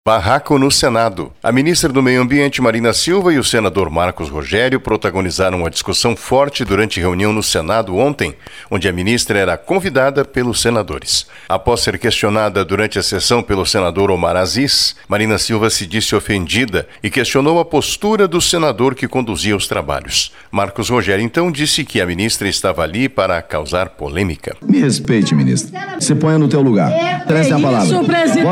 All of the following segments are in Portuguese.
Barraco no Senado. A ministra do Meio Ambiente, Marina Silva, e o senador Marcos Rogério protagonizaram uma discussão forte durante reunião no Senado ontem, onde a ministra era convidada pelos senadores. Após ser questionada durante a sessão pelo senador Omar Aziz, Marina Silva se disse ofendida e questionou a postura do senador que conduzia os trabalhos. Marcos Rogério, então, disse que a ministra estava ali para causar polêmica. Me respeite, ministra. Se ponha no teu lugar. Preste a palavra. Isso, presidente!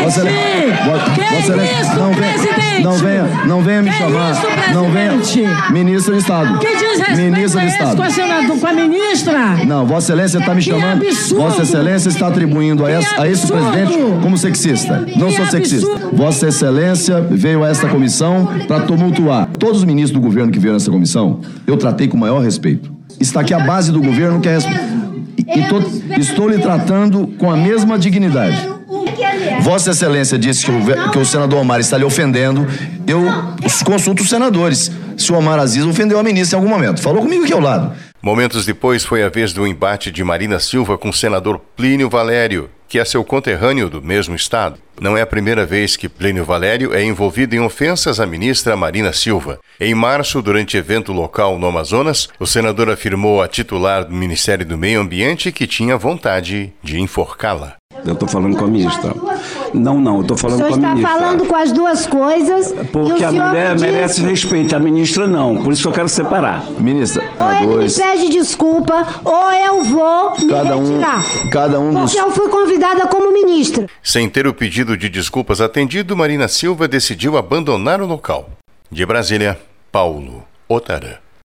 Não venha me chamar. Não venha. Ministra de Estado. Que desrespeito Ministra de Estado. Com a ministra? Não, Vossa Excelência está me chamando. Absurdo. Vossa Excelência está atribuindo a esse presidente como sexista. Não sou sexista. Vossa Excelência veio a esta comissão para tumultuar. Todos os ministros do governo que vieram nessa comissão, eu tratei com o maior respeito. Está aqui a base do governo que é estou lhe tratando com a mesma dignidade. Vossa Excelência disse que o senador Omar está lhe ofendendo. Eu consulto os senadores. Se o Omar Aziz ofendeu a ministra em algum momento. Falou comigo aqui ao lado. Momentos depois foi a vez do embate de Marina Silva com o senador Plínio Valério, que é seu conterrâneo do mesmo estado. Não é a primeira vez que Plínio Valério é envolvido em ofensas à ministra Marina Silva. Em março, durante evento local no Amazonas, o senador afirmou à titular do Ministério do Meio Ambiente que tinha vontade de enforcá-la. Eu estou falando com a ministra. Não, eu estou falando com a ministra. O senhor está falando com as duas coisas. Porque a mulher merece respeito, a ministra não. Por isso que eu quero separar. Ministra, ou ele me pede desculpa, ou eu vou me retirar. Porque eu fui convidada como ministra. Sem ter o pedido de desculpas atendido, Marina Silva decidiu abandonar o local. De Brasília, Paulo Otarã.